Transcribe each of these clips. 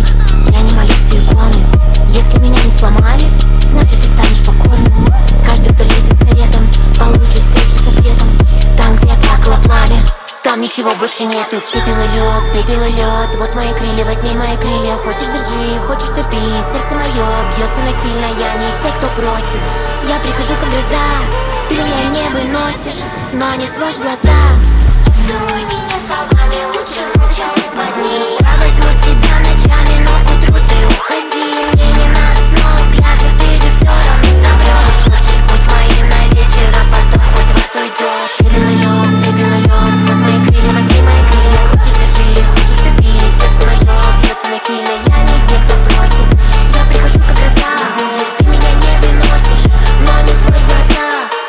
Я не молюсь у иконы. Если меня не сломали, значит ты станешь покорным. Каждый, кто лезет советом, получит встречу со светом. Там, где я плакала пламя, там ничего больше нету. Пепел и лед, вот мои крылья, возьми мои крылья. Хочешь держи, хочешь топи, сердце мое бьется насильно. Я не из тех, кто просит, я прихожу как гроза. Ты меня не выносишь, но не сводишь глаза. Целуй меня словами, лучше молча упади. Я возьму тебя ночами, но к утру ты уходи. Мне не надо снова клятвы, ты же все равно соврешь. Хочешь быть моим на вечер, а потом хоть в рот уйдешь. Пепел и лед, вот мои крылья, возьми мои крылья. Хочешь держи, хочешь топи, сердце мое бьется насильно. Я не из тех, кто просит, я прихожу как гроза. Ты меня не выносишь, но не сводишь глаза.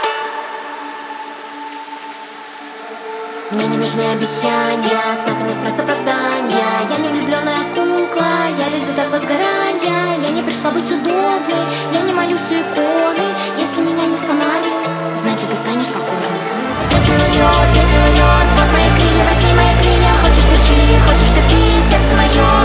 Мне не нужны обещания, сахарных фраз оправдания. Я не влюбленная кукла, я результат возгорания. Я не пришла быть удобной, я не молюсь у иконы. Если меня не сломали, значит ты станешь покорным. Пепел и лед, вот мои крылья, возьми мои крылья. Хочешь держи, хочешь топи, сердце мое